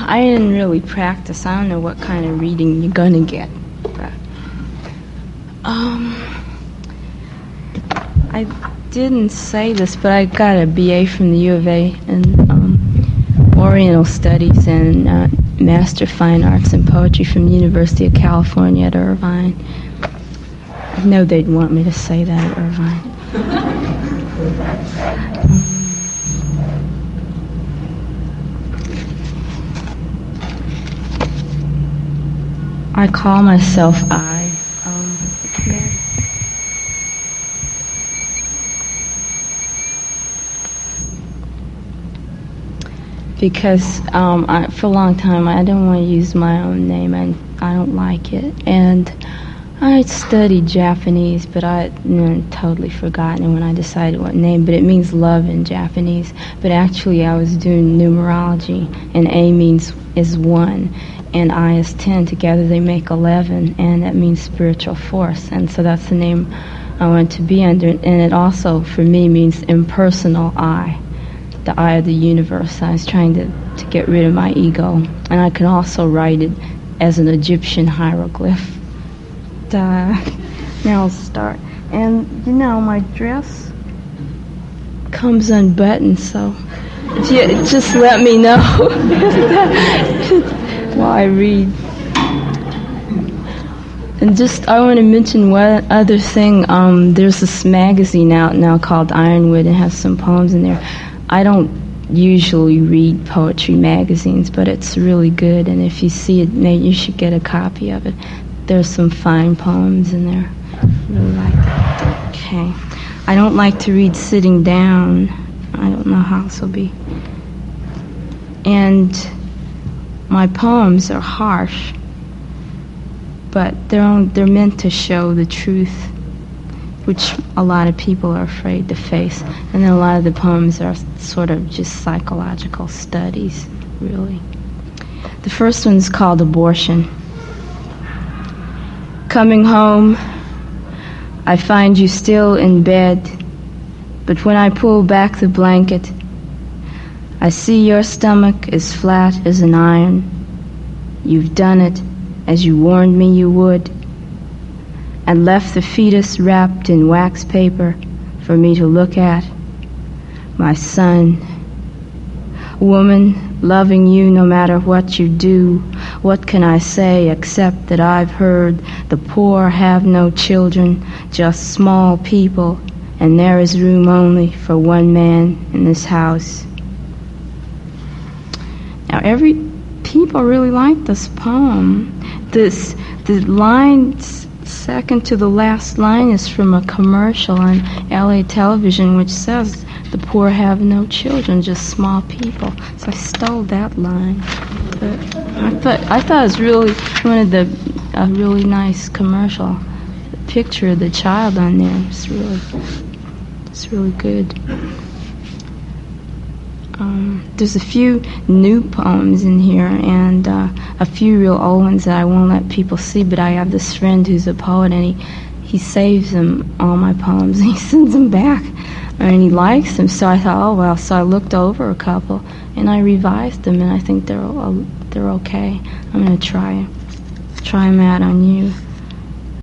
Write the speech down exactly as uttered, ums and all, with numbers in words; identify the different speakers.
Speaker 1: I didn't really practice. I don't know what kind of reading you're gonna get. But, um, I didn't say this, but I got a B A from the U of A in um, Oriental Studies and uh, Master of Fine Arts in Poetry from the University of California at Irvine. I know they'd want me to say that at Irvine. I call myself I. Um, because um, I, for a long time I don't want to use my own name, and I don't like it. And I studied Japanese, but I you know, totally forgotten it when I decided what name. But it means love in Japanese. But actually, I was doing numerology, and A means is one, and I is ten. Together they make eleven, and that means spiritual force. And so that's the name I want to be under. And it also, for me, means impersonal I, the eye of the universe. I was trying to, to get rid of my ego. And I can also write it as an Egyptian hieroglyph. Uh, now I'll start. And, you know, my dress comes unbuttoned, so if you just let me know while I read. And just, I want to mention one other thing. Um, there's this magazine out now called Ironwood, and has some poems in there. I don't usually read poetry magazines, but it's really good, and if you see it, maybe you should get a copy of it. There's some fine poems in there. I really like it. Okay. I don't like to read sitting down. I don't know how this will be. And my poems are harsh, but they're on, they're meant to show the truth, which a lot of people are afraid to face. And then a lot of the poems are sort of just psychological studies, really. The first one's called Abortion. Coming home, I find you still in bed, but when I pull back the blanket, I see your stomach is flat as an iron. You've done it as you warned me you would, and left the fetus wrapped in wax paper for me to look at. My son, woman, loving you no matter what you do, what can I say except that I've heard the poor have no children, just small people, and there is room only for one man in this house. Now, every people really like this poem. This the line second to the last line is from a commercial on L A television, which says the poor have no children, just small people. So I stole that line. But I thought I thought it was really one of the a really nice commercial. The picture of the child on there. It's really it's really good. Um, there's a few new poems in here, and uh, a few real old ones that I won't let people see, but I have this friend who's a poet, and he, he saves them, all my poems, and he sends them back, and he likes them. So I thought, oh well. So I looked over a couple, and I revised them, and I think they're they're okay. I'm going to try try them out on you.